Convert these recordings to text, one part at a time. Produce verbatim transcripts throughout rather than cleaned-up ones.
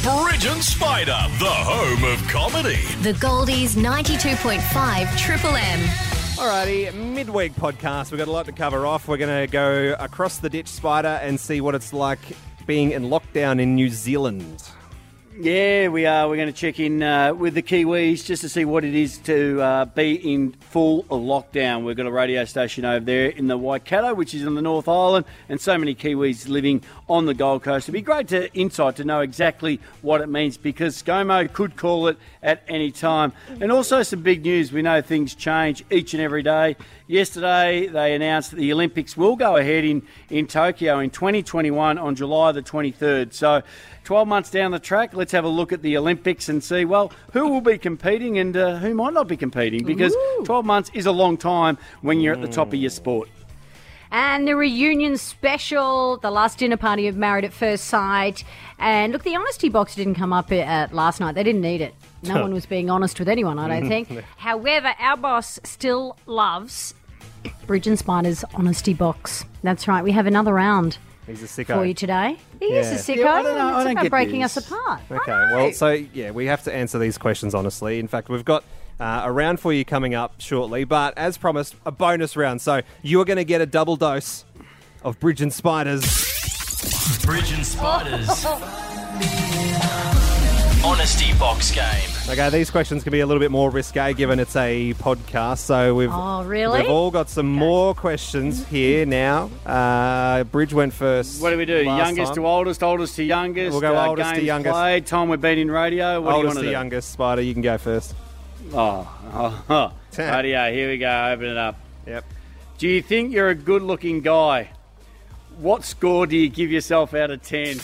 Bridge and Spider, the home of comedy. The Goldies ninety-two point five Triple M. Alrighty, midweek podcast. We've got a lot to cover off. We're going to go across the ditch, Spider, and see what it's like being in lockdown in New Zealand. Yeah, we are. We're going to check in uh, with the Kiwis just to see what it is to uh, be in full lockdown. We've got a radio station over there in the Waikato, which is in the North Island, and so many Kiwis living on the Gold Coast. It'd be great to insight to know exactly what it means, because ScoMo could call it at any time. And also some big news. We know things change each and every day. Yesterday, they announced that the Olympics will go ahead in, in Tokyo in twenty twenty-one on July the twenty-third. So twelve months down the track, let's have a look at the Olympics and see, well, who will be competing and uh, who might not be competing, because Ooh. twelve months is a long time when you're at the top of your sport. And the reunion special, the last dinner party of Married at First Sight. And look, the honesty box didn't come up at last night. They didn't need it. No one was being honest with anyone, I don't think. However, our boss still loves Bridge and Spider's honesty box. That's right. We have another round He's a sicko. for you today. He Yeah. is a sicko. Yeah, I don't know, I it's don't about get breaking this. us apart. Okay, I know. well, so, yeah, we have to answer these questions honestly. In fact, we've got uh, a round for you coming up shortly, but as promised, a bonus round. So you are going to get a double dose of Bridge and Spider's Bridge and Spiders. Honesty box game. Okay, these questions can be a little bit more risque given it's a podcast. So we've Oh, really? we've all got some more questions here now. Uh, Bridge went first. What do we do? last Youngest time. to oldest, oldest to youngest? We'll go uh, oldest to games youngest. Played, time we've been in radio. What Oldest do to you want to do? youngest, Spider. You can go first. Oh, oh, oh. Radio, here we go. Open it up. Yep. Do you think you're a good-looking guy? What score do you give yourself out of ten?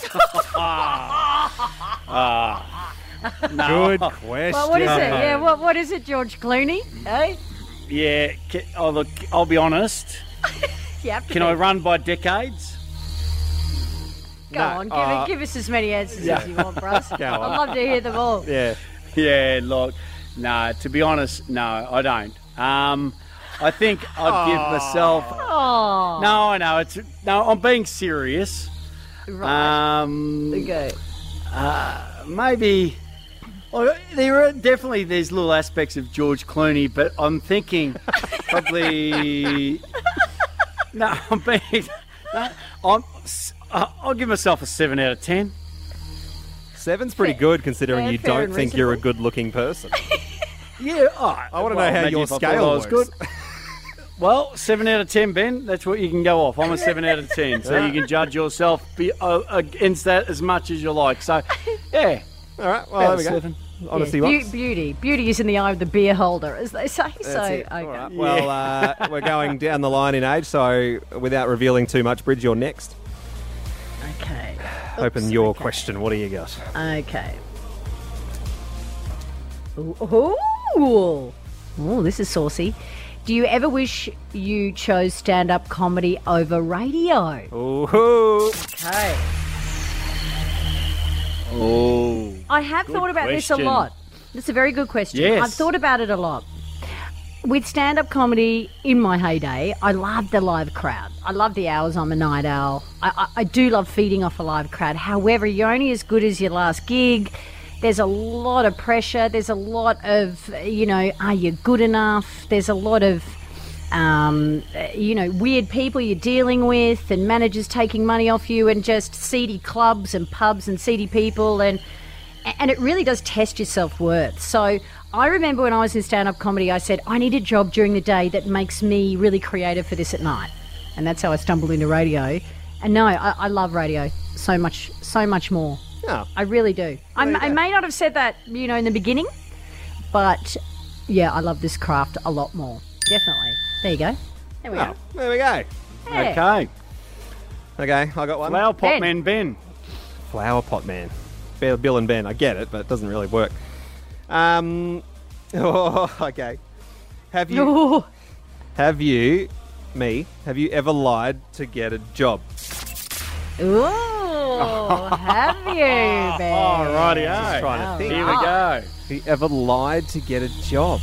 Ah. No. Good question. Well, what is it? Yeah, what, what is it, George Clooney? Hey? Yeah. ca- Oh, look, I'll be honest. Yeah. Can I run by decades? Go No, on, give, uh, it, give us as many answers yeah. as you want, Bros. Go I'd on. love to hear them all. Yeah. Yeah, look. No, to be honest, no, I don't. Um, I think I'd give myself... Oh, No, I know. It's No, I'm being serious. right. Um, okay. maybe... Well, there are definitely there's little aspects of George Clooney, but I'm thinking probably no. I'm being no, I'm I'll give myself a seven out of ten. Seven's pretty good considering fair, you fair don't and think you're a reasonable. good-looking person. Yeah, oh, I want to well, know how imagine your if I thought scale I was works. good. Well, seven out of ten, Ben. That's what you can go off. I'm a seven out of ten, so you can judge yourself be, uh, against that as much as you like. So, yeah. All right, well, About there we go. seven. Honesty Yeah, box. beau- beauty. Beauty is in the eye of the beer holder, as they say. That's so, it. okay. All right. Well, uh, we're going down the line in age, so without revealing too much, Bridge, you're next. Okay. Open Oops, your okay. question. What do you got? Okay. Ooh. Ooh. Ooh, this is saucy. Do you ever wish you chose stand-up comedy over radio? Ooh. Okay. Oh. I have Good thought about this a question. lot. It's a very good question. Yes. I've thought about it a lot. With stand-up comedy in my heyday, I loved the live crowd. I love the hours. I'm a night owl. I, I, I do love feeding off a live crowd. However, you're only as good as your last gig. There's a lot of pressure. There's a lot of, you know, are you good enough? There's a lot of, um, you know, weird people you're dealing with and managers taking money off you and just seedy clubs and pubs and seedy people. And and it really does test your self-worth. So I remember when I was in stand-up comedy, I said, I need a job during the day that makes me really creative for this at night. And that's how I stumbled into radio. And no, I, I love radio so much, so much more. Oh. I really do. I, you I go. may not have said that, you know, in the beginning, but yeah, I love this craft a lot more. Definitely. There you go. There we Oh, go. there we go. Yeah. Okay. Okay, I got one. Flower pot Ben. man, Ben. Flower pot man. Bill, Bill and Ben. I get it, but it doesn't really work. Um. Oh, okay. Have you? Ooh. Have you? Me? Have you ever lied to get a job? Ooh, have you, Ben? Oh, righty, Just trying to think. Here we go. Have you ever lied to get a job?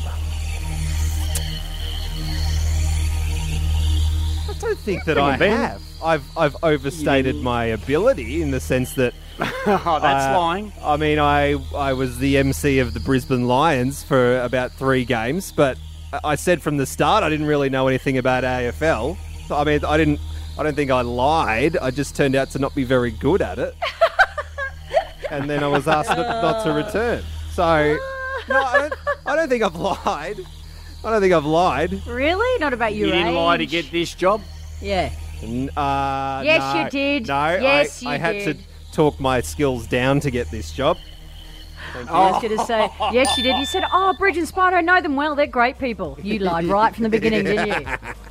I don't think that Come on, I Ben. have. I've I've overstated my ability in the sense that Oh, that's Uh, lying. I mean, I I was the M C of the Brisbane Lions for about three games, but I said from the start I didn't really know anything about A F L. So, I mean, I didn't. I don't think I lied. I just turned out to not be very good at it, and then I was asked not to return. So, no, I don't. I don't think I've lied. I don't think I've lied. Really? Not about your You didn't age? lie to get this job? Yeah. N- Uh, Yes, no. you did. No, Yes, I, you I had did. to talk my skills down to get this job. Thank you. I was going to say, yes, you did. You said, oh, Bridge and Spider, I know them well. They're great people. You lied right from the beginning, didn't you?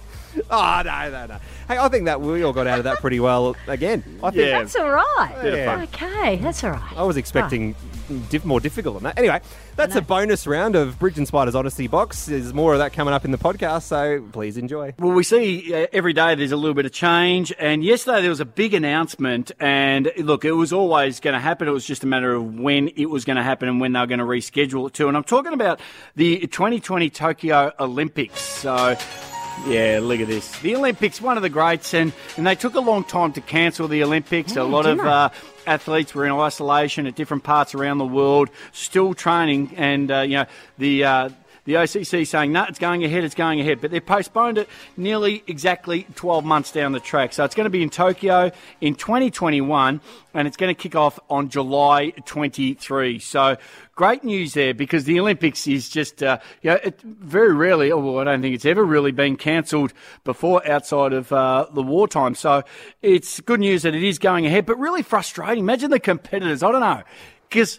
Oh, no, no, no. Hey, I think that we all got out of that pretty well again. I think Yeah. That's all right. Bit of fun. Okay, that's all right. I was expecting diff- more difficult than that. Anyway, that's a bonus round of Bridge and Spider's Honesty Box. There's more of that coming up in the podcast, so please enjoy. Well, we see uh, every day there's a little bit of change, and yesterday there was a big announcement, and look, it was always going to happen. It was just a matter of when it was going to happen and when they were going to reschedule it to. And I'm talking about the twenty twenty Tokyo Olympics. So, yeah, look at this. The Olympics, one of the greats, and, and they took a long time to cancel the Olympics. Yeah, a lot of didn't they? uh, athletes were in isolation at different parts around the world, still training, and, uh, you know, the... Uh, The O C C saying, no, it's going ahead, it's going ahead. But they've postponed it nearly exactly twelve months down the track. So it's going to be in Tokyo in twenty twenty-one, and it's going to kick off on July twenty-third. So great news there, because the Olympics is just, uh, you know, it very rarely, or well, I don't think it's ever really been cancelled before outside of uh, the wartime. So it's good news that it is going ahead, but really frustrating. Imagine the competitors, I don't know, because...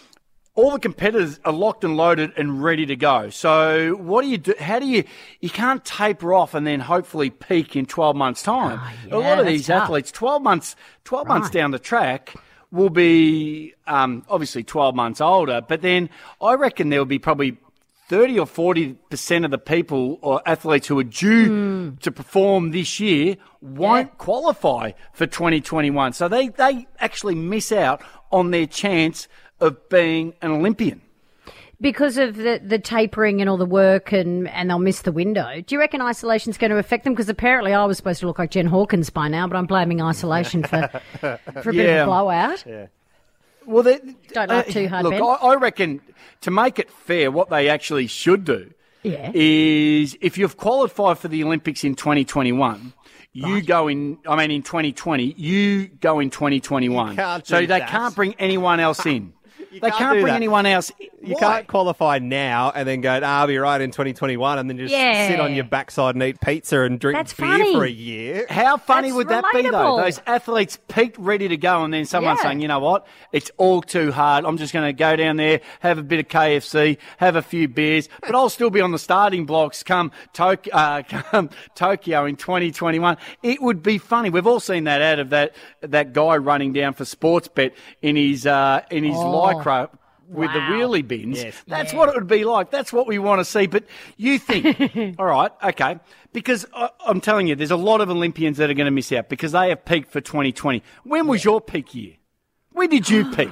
all the competitors are locked and loaded and ready to go. So what do you do? How do you, you can't taper off and then hopefully peak in twelve months time. Oh, yeah, a lot of that's these tough. athletes, twelve months, twelve months Right. down the track will be, um, obviously twelve months older, but then I reckon there'll be probably thirty or forty percent of the people or athletes who are due to perform this year won't Yeah. qualify for twenty twenty-one. So they, they actually miss out on their chance of being an Olympian. Because of the, the tapering and all the work, and, and they'll miss the window. Do you reckon isolation's going to affect them? Because apparently I was supposed to look like Jen Hawkins by now, but I'm blaming isolation for, for a bit Yeah. of a blowout. Well, they, Don't laugh too hard, Look, Ben. I, I reckon to make it fair, what they actually should do Yeah. is if you've qualified for the Olympics in twenty twenty-one, you go in, I mean, in twenty twenty, you go in twenty twenty-one. You can't so do they that. can't bring anyone else in. You they can't can't do bring that. anyone else. You Why? can't qualify now and then go, ah, I'll be right in twenty twenty-one, and then just Yeah. sit on your backside and eat pizza and drink That's beer funny. for a year. How funny That's would that be, though? relatable. Those athletes peaked, ready to go, and then someone Yeah. saying, you know what, it's all too hard. I'm just going to go down there, have a bit of K F C, have a few beers, but I'll still be on the starting blocks come, Tok- uh, come Tokyo in twenty twenty-one. It would be funny. We've all seen that ad of that that guy running down for Sportsbet in his, uh, in his Oh. Lycra with the Wow. wheelie bins. Yes. That's Yeah. what it would be like. That's what we want to see. But you think, all right, okay, because I, I'm telling you, there's a lot of Olympians that are going to miss out because they have peaked for twenty twenty. When was your peak year? When did you peak?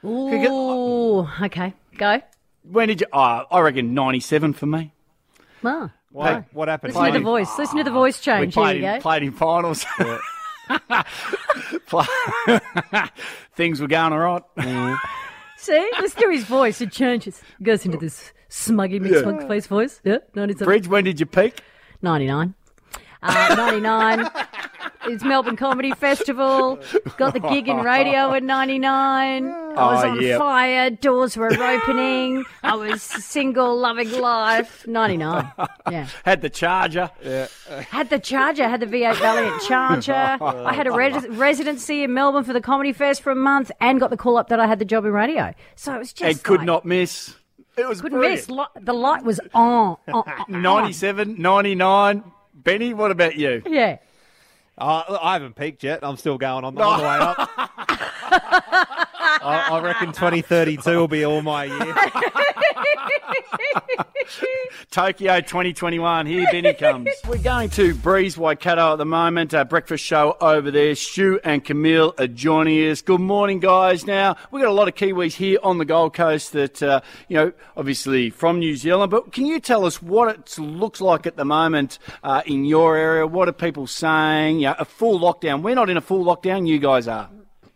Ooh, okay, go. When did you? Oh, I reckon ninety-seven for me. Well, What, what happened? listen to the Played- voice. Listen to the voice We change. Here played you in, go. played in finals. Things were going all right. See, listen to his voice. It changes. Goes into this smuggy McSmug face voice. Yeah, ninety-seven. Bridge, when did you peak? ninety-nine. Uh, ninety-nine. It's Melbourne Comedy Festival. Got the gig in radio in ninety-nine. I was Oh, on yeah. fire. Doors were opening. I was single, loving life. ninety-nine. Yeah. Had the charger. Had the Charger. Had the V eight Valiant Charger. I had a res- residency in Melbourne for the Comedy Fest for a month and got the call up that I had the job in radio. So it was just And could like, not miss. It was couldn't brilliant. miss. Li- the light was on. on, on. ninety-seven, ninety-nine. Benny, what about you? Yeah. Uh, I haven't peaked yet. I'm still going on, on the way up. I, I reckon twenty thirty-two will be all my year. Tokyo twenty twenty-one, here Benny comes. We're going to Breeze Waikato at the moment, a breakfast show over there. Stu and Camille are joining us. Good morning, guys. Now, we've got a lot of Kiwis here on the Gold Coast that, uh, you know, obviously from New Zealand, but can you tell us what it looks like at the moment uh, in your area? What are people saying? You know, a full lockdown. We're not in a full lockdown, you guys are.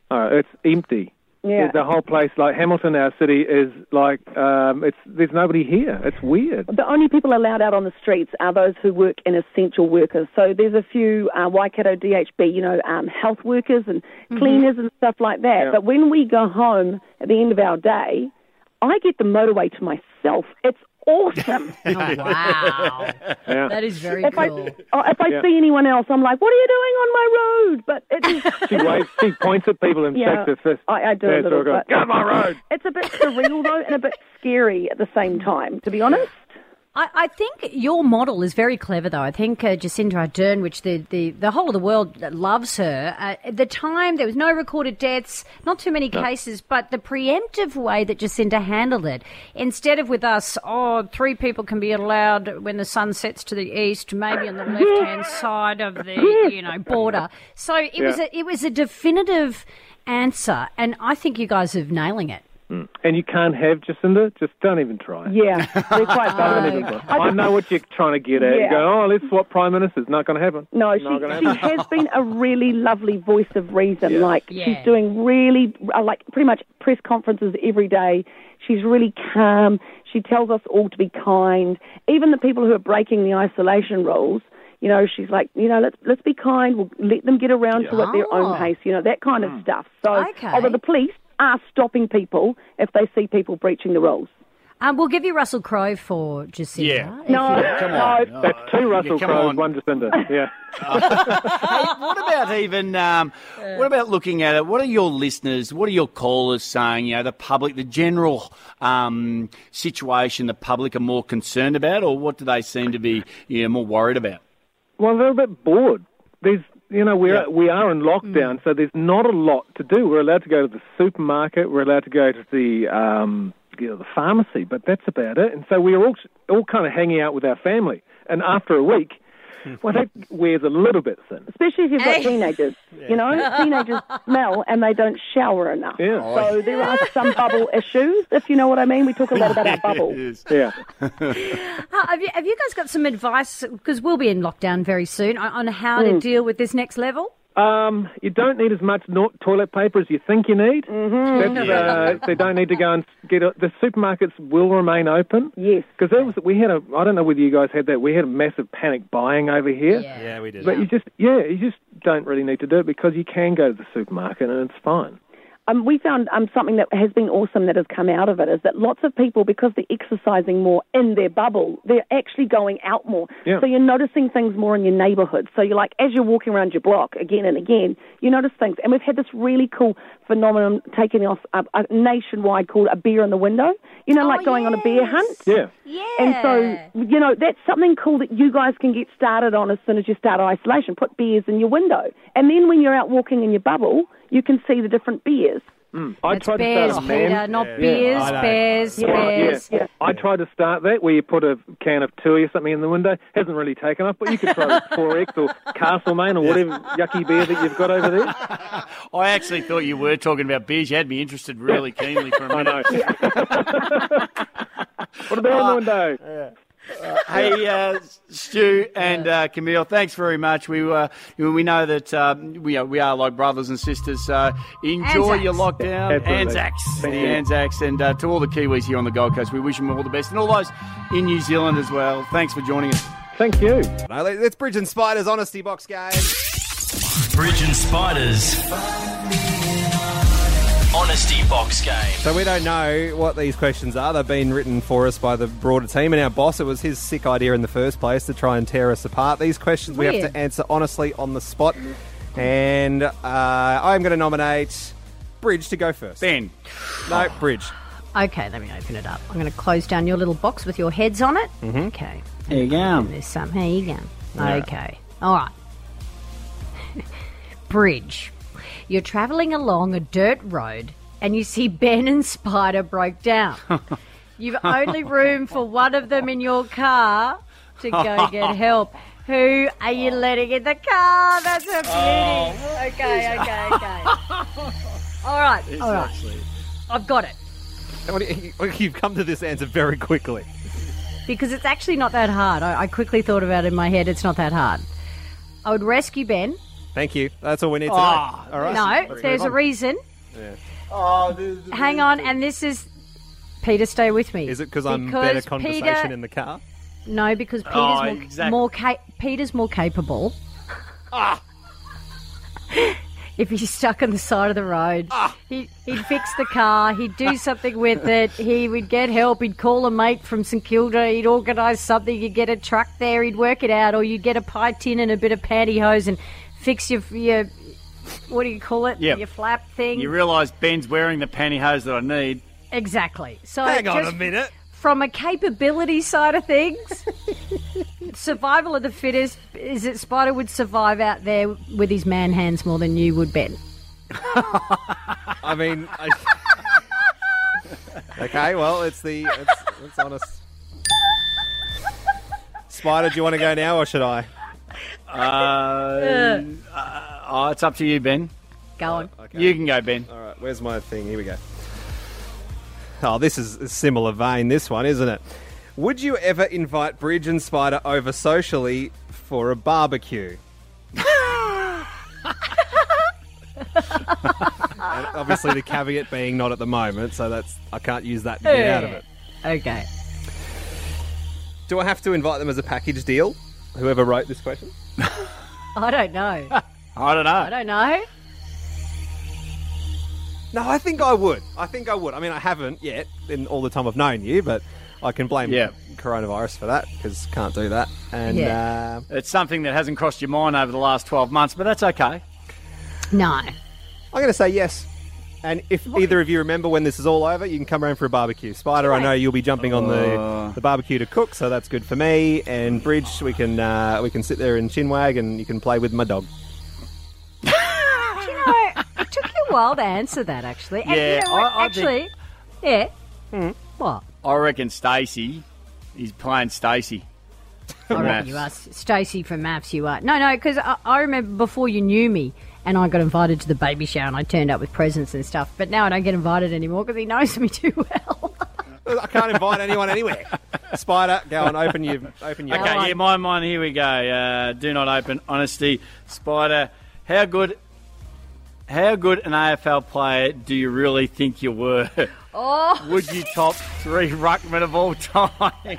Oh, it's empty. Yeah. The whole place, like Hamilton, our city, is like, um, it's there's nobody here. It's weird. The only people allowed out on the streets are those who work in essential workers. So there's a few uh, Waikato D H B, you know, um, health workers and cleaners and stuff like that. Yeah. But when we go home at the end of our day, I get the motorway to myself. It's awesome. Oh, wow. Yeah. That is very if cool. I, oh, if I Yeah. see anyone else, I'm like, what are you doing on my road? But it is... She waves, she points at people and Yeah, shakes her fist. I, I do Yeah, a little so I go, bit. "Get on my road." It's a bit surreal, though, and a bit scary at the same time, to be honest. I, I think your model is very clever, though. I think uh, Jacinda Ardern, which the, the, the whole of the world loves her, uh, at the time there was no recorded deaths, not too many cases, but the preemptive way that Jacinda handled it, instead of with us, oh, three people can be allowed when the sun sets to the east, maybe on the left-hand side of the, you know, border. So it was Yeah. a, it was a definitive answer, and I think you guys are nailing it. Mm. And you can't have Jacinda, just don't even try. Yeah, they're quite Don't bad. even try. I know what you're trying to get at. Yeah. You go, oh, let's swap prime ministers. Not going to happen. No, she, Not gonna she happen. has been a really lovely voice of reason. Yeah. Like, Yeah. she's doing really, uh, like, pretty much press conferences every day. She's really calm. She tells us all to be kind. Even the people who are breaking the isolation rules, you know, she's like, you know, let's let's be kind. We'll let them get around to it at their Oh. own pace, you know, that kind of stuff. So, Okay. although the police are stopping people if they see people breaching the rules. Um, we'll give you Russell Crowe for Jacinda. Yeah. if No, you- Come no. on. That's two Russell come Crowes, on. one Jacinda. Yeah. Hey, what about even, um, what about looking at it? What are your listeners, what are your callers saying? You know, the public, the general um, situation the public are more concerned about, or what do they seem to be you know, more worried about? Well, they're a bit bored. There's, you know, we're, Yeah. we are in lockdown, so there's not a lot to do. We're allowed to go to the supermarket. We're allowed to go to the, um, you know, the pharmacy, but that's about it. And so we're all, all kind of hanging out with our family. And after a week, well, that wears a little bit thin. Especially if you've got teenagers. You know, teenagers smell and they don't shower enough. Yeah. So there are some bubble issues, if you know what I mean. We talk a lot about our bubble. Yeah. Uh, have, you, have you guys got some advice, because we'll be in lockdown very soon, on, on how to deal with this next level? Um, you don't need as much no- toilet paper as you think you need. Mm-hmm. That's, uh, they don't need to go and get it. The supermarkets will remain open. Yes. Because there was, we had a, I don't know whether you guys had that, we had a massive panic buying over here. Yeah, we did. But you just, yeah, you just don't really need to do it because you can go to the supermarket and it's fine. Um, we found um, something that has been awesome that has come out of it is that lots of people, because they're exercising more in their bubble, they're actually going out more. Yeah. So you're noticing things more in your neighbourhood. So you're like, as you're walking around your block again and again, you notice things. And we've had this really cool phenomenon taking off uh, uh, nationwide called a bear in the window. You know, Oh, like going on a bear yes. hunt. Yeah. Yeah. And so, you know, that's something cool that you guys can get started on as soon as you start isolation. Put bears in your window. And then when you're out walking in your bubble, you can see the different bears. Mm. I It's tried bears, to start a man. Peter, not Yeah. beers, I know. bears, Yeah. bears. Yeah. I tried to start that where you put a can of Tui or something in the window. Hasn't really taken up, but you could try with four X or Castlemaine or whatever yucky beer that you've got over there. I actually thought you were talking about beers. You had me interested really keenly for a I minute. know. Put a beer in the window. Hey, uh, Stu and uh, Camille, thanks very much. We uh, we know that um, we are we are like brothers and sisters. So enjoy Anzacs. your lockdown, Absolutely. Anzacs, the Thank you. Anzacs, and uh, to all the Kiwis here on the Gold Coast, we wish them all the best, and all those in New Zealand as well. Thanks for joining us. Thank you. No, let- let's Bridge and Spiders Honesty Box game. Bridge and Spiders. Honesty Box game. So we don't know what these questions are. They've been written for us by the broader team and our boss. It was his sick idea in the first place to try and tear us apart. These questions we have Weird. to answer honestly on the spot. And uh, I'm going to nominate Bridge to go first. Ben, No, Bridge. Okay, let me open it up. I'm going to close down your little box with your heads on it. Mm-hmm. Okay. there you go. There's some. Here you go. Okay. All right. Bridge. You're travelling along a dirt road and you see Ben and Spider broke down. You've only room for one of them in your car to go get help. Who are you letting in the car? That's a beauty. Okay, okay, okay. All right, all right. I've got it. You've come to this answer very quickly. Because it's actually not that hard. I, I quickly thought about it in my head. It's not that hard. I would rescue Ben Thank you. That's all we need to Ah, know. All right. No, Let's there's move a on. reason. Oh, this is- Hang on, and this is... Peter, stay with me. Is it because I'm better Because conversation Peter- in the car? No, because Peter's, Oh, more, exactly. more ca- Peter's more capable. Ah. If he's stuck on the side of the road, Ah. he, he'd fix the car, he'd do something with it, he would get help, he'd call a mate from St Kilda, he'd organise something, you'd get a truck there, he'd work it out, or you'd get a pie tin and a bit of pantyhose and fix your, your what do you call it, Yep. your flap thing. You realise Ben's wearing the pantyhose that I need. Exactly. So Hang on just a minute. From a capability side of things, survival of the fittest is that Spider would survive out there with his man hands more than you would, Ben. I mean, I... okay. Well, it's the it's, it's honest. Spider, do you want to go now or should I? Uh, uh, oh, it's up to you, Ben. Go on. Okay. You can go, Ben. All right. Where's my thing? Here we go. Oh, this is a similar vein. This one, isn't it? Would you ever invite Bridge and Spider over socially for a barbecue? And obviously, the caveat being not at the moment, so that's I can't use that to get out of it. Okay. Do I have to invite them as a package deal? Whoever wrote this question? I don't know. I don't know. I don't know. No, I think I would. I think I would. I mean, I haven't yet in all the time I've known you, but I can blame Yeah. coronavirus for that because can't do that. And Yeah. uh, It's something that hasn't crossed your mind over the last twelve months, but that's okay. No. I'm going to say yes. And if either of you remember when this is all over, you can come around for a barbecue. Spider, I know you'll be jumping on the, the barbecue to cook, so that's good for me. And Bridge, we can uh, we can sit there and chinwag, and you can play with my dog. Do you know, it took you a while to answer that, actually. And Yeah, you know what? I- I actually, yeah. What? I reckon Stacey, he's playing Stacey. I reckon you are Stacey from Maths. You are no, no. Because I, I remember before you knew me, and I got invited to the baby shower, and I turned up with presents and stuff. But now I don't get invited anymore because he knows me too well. I can't invite anyone anywhere. Spider, go on, open your open your. Go Okay, on. yeah, my mine, here we go. Uh, do not open. Honesty. Spider, how good how good an A F L player do you really think you were? Oh, Would you top three ruckmen of all time?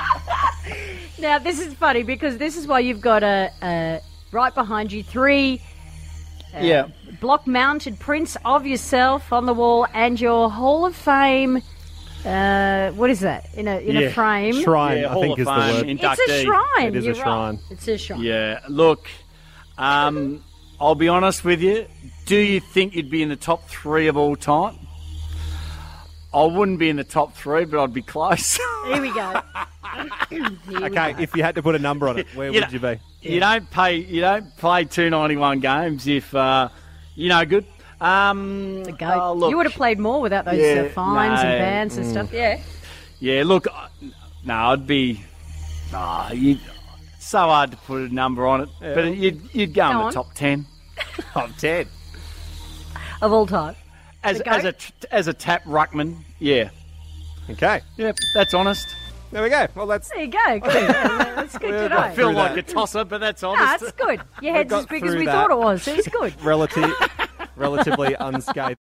now this is funny because this is why you've got a, a right behind you three yeah. block-mounted prints of yourself on the wall and your Hall of Fame. Uh, what is that in a in Yeah. a frame? Shrine, Yeah, I Hall think of is the Fame word. in- It's a inductee. shrine. It is a You're right. shrine. It's a shrine. Yeah, look, um, I'll be honest with you. Do you think you'd be in the top three of all time? I wouldn't be in the top three, but I'd be close. Here we go. Here we Okay, go. if you had to put a number on it, where You would you be? You don't pay. You don't play two ninety-one games if uh, you know good. Um, The goat. oh, look, you would have played more without those Yeah, uh, fines no. and bans and stuff. Yeah. Yeah, look, uh, no, I'd be. Oh, you so hard to put a number on it, but you'd you'd go, Go in on. the top ten Top ten. Of all time. as The as a goat? t- as a tap ruckman. Yeah, Okay, yep, that's honest. there we go. Well, that's There you go. Good. Yeah, that's good to know. I feel Through like that. a tosser, but that's Nah, honest. that's good. Your head's got as big as through we that. thought it was. It's good. relative, relatively unscathed.